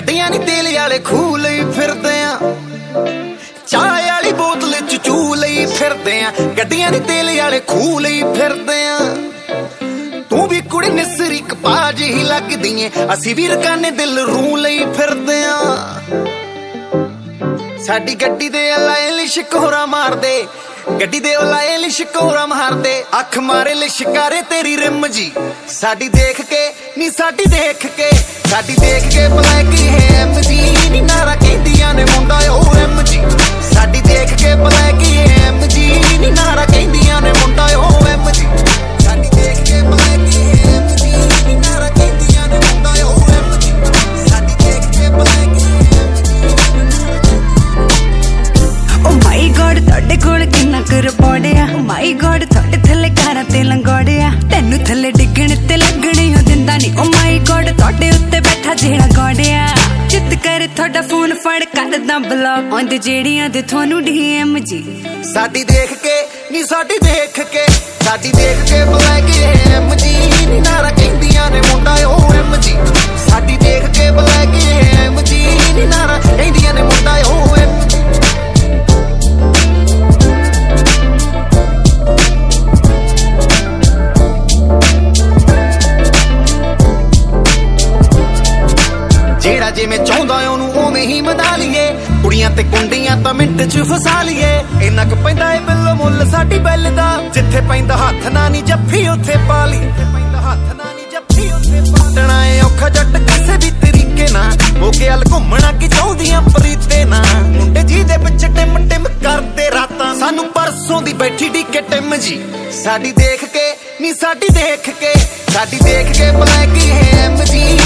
ਗੱਡੀਆਂ ਨੀ ਤੇਲ ਵਾਲੇ ਖੂਹ ਲਈ ਫਿਰਦੇ ਆ, ਚਾਹ ਵਾਲੀ ਬੋਤਲ ਚ ਚੂ ਲਈ ਫਿਰਦੇ ਆ। ਗੱਡੀਆਂ ਨੀ ਤੇਲ ਵਾਲੇ ਖੂਹ ਲਈ ਫਿਰਦੇ ਆ। ਤੂੰ ਵੀ ਕੁੜੀ ਨਿਸਰੀ ਕਪਾਹ ਜਿਹੀ ਲੱਗਦੀ ਏ, ਅਸੀਂ ਵੀ ਰਕਾਨੇ ਦਿਲ ਰੂ ਲਈ ਫਿਰਦੇ ਆ। ਸਾਡੀ ਗੱਡੀ ਦੇ ਲਾਏ ਲਿਸ਼ਕੋਰਾ ਮਾਰਦੇ, ਗੱਡੀ ਦੇ ਲਾਏ ਲਿਸ਼ਕੋਰਾ ਮਾਰਦੇ। ਅੱਖ ਮਾਰੇ ਲਿਸ਼ਕਾਰੇ ਤੇਰੀ ਰਿਮ ਜੀ, ਸਾਡੀ ਦੇਖ ਕੇ ਨੀ ਸਾਡੀ ਦੇਖ ਕੇ, ਸਾਡੀ ਦੇਖ ਕੇ ਬਲੈਕ ਹੈ ਐਮ ਜੀ ਨੀ ਨਾਰਾ ਕਹਿੰਦੀਆਂ ਨੇ ਮੁੰਡਾ ਉਹ ਐਮ ਜੀ। ਸਾਡੀ ਦੇਖ ਕੇ ਬਲੈਕ ਹੈ ਐਮ ਜੀ ਨੀ ਨਾਰਾ ਕਹਿੰਦੀਆਂ ਨੇ ਮੁੰਡਾ ਉਹ ਐਮ ਜੀ। ਸਾਡੀ ਦੇਖ ਕੇ ਬਲੈਕ ਹੈ ਐਮ ਜੀ ਨੀ ਨਾਰਾ ਕਹਿੰਦੀਆਂ ਨੇ ਮੁੰਡਾ ਉਹ ਐਮ ਜੀ। ਸਾਡੀ ਦੇਖ ਕੇ ਬਲੈਕ ਓ ਮਾਈ ਗॉड ਤੁਹਾਡੇ ਕੋਲ ਕਿੰਨਾ ਕਰ ਪੜਿਆ, ਮਾਈ ਗॉड ਤੁਹਾਡੇ ਥੱਲੇ ਕਾਰਾਂ ਤੇ ਲੰਗੋੜਿਆ। ਤੈਨੂੰ ਥੱਲੇ ਡਿੱਗਣ ਤੇ ਲੱਗਣੀ ਹੋ ਦਿੰਦਾ ਨੀ, ਓ ਮਾਈ ਗॉड ਤੁਹਾਡੇ ਉੱਤੇ ਬੈਠਾ ਜਿਹੜਾ ਗੋੜਿਆ। ਚਿੱਤ ਕਰ ਤੁਹਾਡਾ ਫੋਨ ਫੜ ਕਰਦਾ ਬਲੌਕ, ਆਉਂਦੇ ਜਿਹੜੀਆਂ ਦੇ ਤੁਹਾਨੂੰ ਡੀਐਮ ਜੀ। ਸਾਡੀ ਦੇਖ ਕੇ ਨੀ ਸਾਡੀ ਦੇਖ ਕੇ, ਸਾਡੀ ਦੇਖ ਕੇ ਬਲੈਕ ਐਮ ਜੀ ਨੀ ਨਾਰਾ ਕਹਿੰਦੀਆਂ ਨੇ ਮੁੰਡਾ ਉਹ ਐਮ ਜੀ। ਸਾਡੀ ਦੇਖ ਕੇ ਬਲੈਕ ਐਮ ਜੀ ਨੀ ਨਾਰਾ ਕਹਿੰਦੀਆਂ ਨੇ ਮੁੰਡਾ ਉਹ ਐਮ ਜੀ। ਜਿਹੜਾ ਜਿਵੇਂ ਚਾਹੁੰਦਾ ਉਹਨੂੰ ਉਵੇਂ ਹੀ ਮਨਾ ਲਈਏ, ਕੁੜੀਆਂ ਤੇ ਕੁੰਡੀਆਂ ਤਾਂ ਮਿੰਟ ਚ ਫਸਾ ਲਈਏ। ਇੰਨਾ ਕੁ ਪੈਂਦਾ ਏ ਬਿੱਲੋ ਮੁੱਲ ਸਾਡੀ ਬੈਲ ਦਾ, ਜਿੱਥੇ ਪੈਂਦਾ ਹੱਥ ਨਾ ਨੀ ਜੱਫੀ ਉੱਥੇ ਪਾ ਲਈ। ਪਾਟਣਾ ਏ ਔਖਾ ਜੱਟ ਕਿਸੇ ਵੀ ਤਰੀਕੇ ਨਾਲ, ਮੋਗੇ ਵੱਲ ਘੁੰਮਣਾ ਕੀ ਚਾਹੁੰਦੀਆਂ ਪ੍ਰੀਤੇ ਨਾ। ਮੁੰਡੇ ਜੀ ਦੇ ਵਿੱਚ ਟਿਮ ਟਿਮ ਕਰਦੇ ਰਾਤਾਂ, ਸਾਨੂੰ ਪਰਸੋਂ ਦੀ ਬੈਠੀ ਡੀਕੇ ਟਿਮ ਜੀ। ਸਾਡੀ ਦੇਖ ਕੇ ਨੀ ਸਾਡੀ ਦੇਖ ਕੇ, ਸਾਡੀ ਦੇਖ ਕੇ ਬਲੈਕ ਹੈ ਐਮ ਜੀ